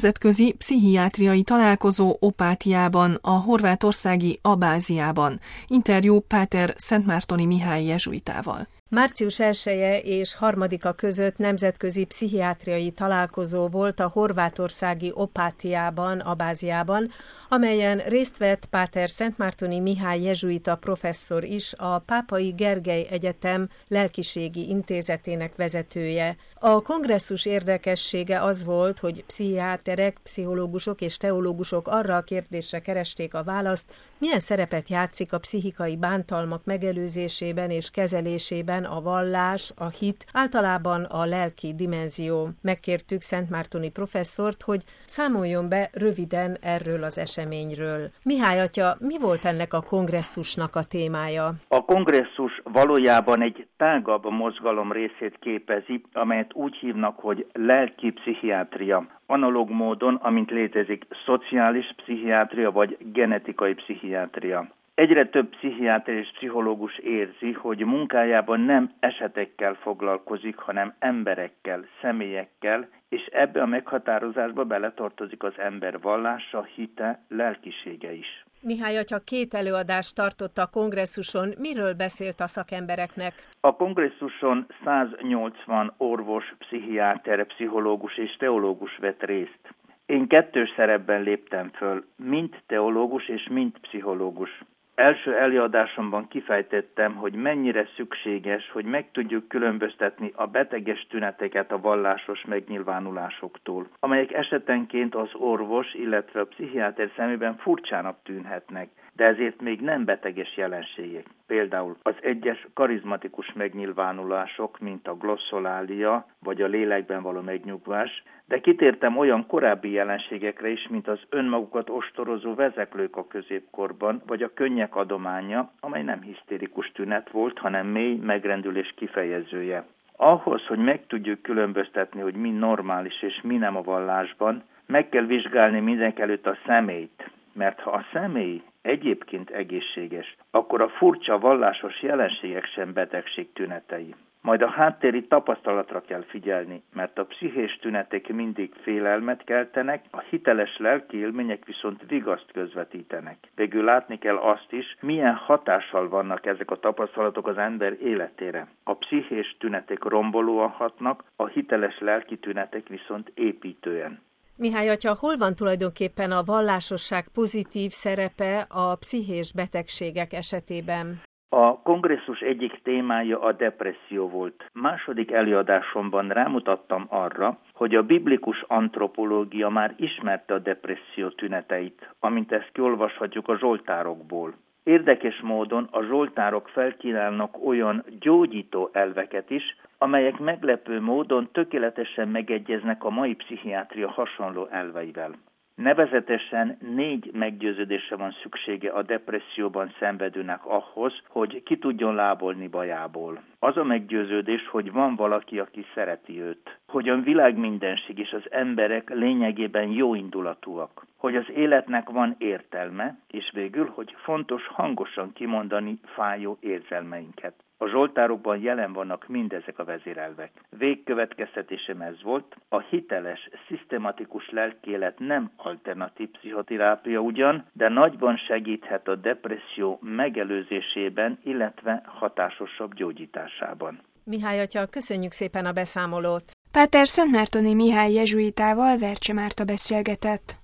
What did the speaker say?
nemzetközi pszichiátriai találkozó Opátiában, a horvátországi Abáziában. Interjú Páter Szentmártoni Mihály jezsuitával. Március 1-e és 3-a között nemzetközi pszichiátriai találkozó volt a horvátországi Opátiában, Abáziában, amelyen részt vett Páter Szentmártoni Mihály jezsuita professzor is, a Pápai Gergely Egyetem lelkiségi intézetének vezetője. A kongresszus érdekessége az volt, hogy pszichiáterek, pszichológusok és teológusok arra a kérdésre keresték a választ, milyen szerepet játszik a pszichikai bántalmak megelőzésében és kezelésében a vallás, a hit, általában a lelki dimenzió. Megkértük Szentmártoni professzort, hogy számoljon be röviden erről az eseményről. Mihály atya, mi volt ennek a kongresszusnak a témája? A kongresszus valójában egy tágabb mozgalom részét képezi, amelyet úgy hívnak, hogy lelki pszichiátria. Analóg módon, amint létezik szociális pszichiátria vagy genetikai pszichiátria. Egyre több pszichiáter és pszichológus érzi, hogy munkájában nem esetekkel foglalkozik, hanem emberekkel, személyekkel, és ebbe a meghatározásba beletartozik az ember vallása, hite, lelkisége is. Mihály atya 2 előadást tartott a kongresszuson. Miről beszélt a szakembereknek? A kongresszuson 180 orvos, pszichiáter, pszichológus és teológus vett részt. Én 2 szerepben léptem föl, mind teológus és mind pszichológus. Első előadásomban kifejtettem, hogy mennyire szükséges, hogy meg tudjuk különböztetni a beteges tüneteket a vallásos megnyilvánulásoktól, amelyek esetenként az orvos, illetve a pszichiáter szemében furcsának tűnhetnek, de ezért még nem beteges jelenségek. Például az egyes karizmatikus megnyilvánulások, mint a glosszolália vagy a lélekben való megnyugvás, de kitértem olyan korábbi jelenségekre is, mint az önmagukat ostorozó vezeklők a középkorban, vagy a könnyek adománya, amely nem hisztérikus tünet volt, hanem mély megrendülés kifejezője. Ahhoz, hogy meg tudjuk különböztetni, hogy mi normális és mi nem a vallásban, meg kell vizsgálni mindenekelőtt a személyt, mert ha a személy egyébként egészséges, akkor a furcsa vallásos jelenségek sem betegség tünetei. Majd a háttéri tapasztalatra kell figyelni, mert a pszichés tünetek mindig félelmet keltenek, a hiteles lelki élmények viszont vigaszt közvetítenek. Végül látni kell azt is, milyen hatással vannak ezek a tapasztalatok az ember életére. A pszichés tünetek rombolóan hatnak, a hiteles lelki tünetek viszont építően. Mihály atya, hol van tulajdonképpen a vallásosság pozitív szerepe a pszichés betegségek esetében? A kongresszus egyik témája a depresszió volt. Második előadásomban rámutattam arra, hogy a biblikus antropológia már ismerte a depresszió tüneteit, amint ezt kiolvashatjuk a zsoltárokból. Érdekes módon a zsoltárok felkínálnak olyan gyógyító elveket is, amelyek meglepő módon tökéletesen megegyeznek a mai pszichiátria hasonló elveivel. Nevezetesen 4 meggyőződésre van szüksége a depresszióban szenvedőnek ahhoz, hogy ki tudjon lábolni bajából. Az a meggyőződés, hogy van valaki, aki szereti őt, hogy a világ mindenség és az emberek lényegében jóindulatúak, hogy az életnek van értelme, és végül, hogy fontos hangosan kimondani fájó érzelmeinket. A zsoltárokban jelen vannak mindezek a vezérelvek. Végkövetkeztetésem ez volt, a hiteles, szisztematikus lelkiélet nem alternatív pszichoterápia ugyan, de nagyban segíthet a depresszió megelőzésében, illetve hatásosabb gyógyításában. Mihály atya, köszönjük szépen a beszámolót! Páter Szentmártoni Mihály jezsuitával Vercse Márta beszélgetett.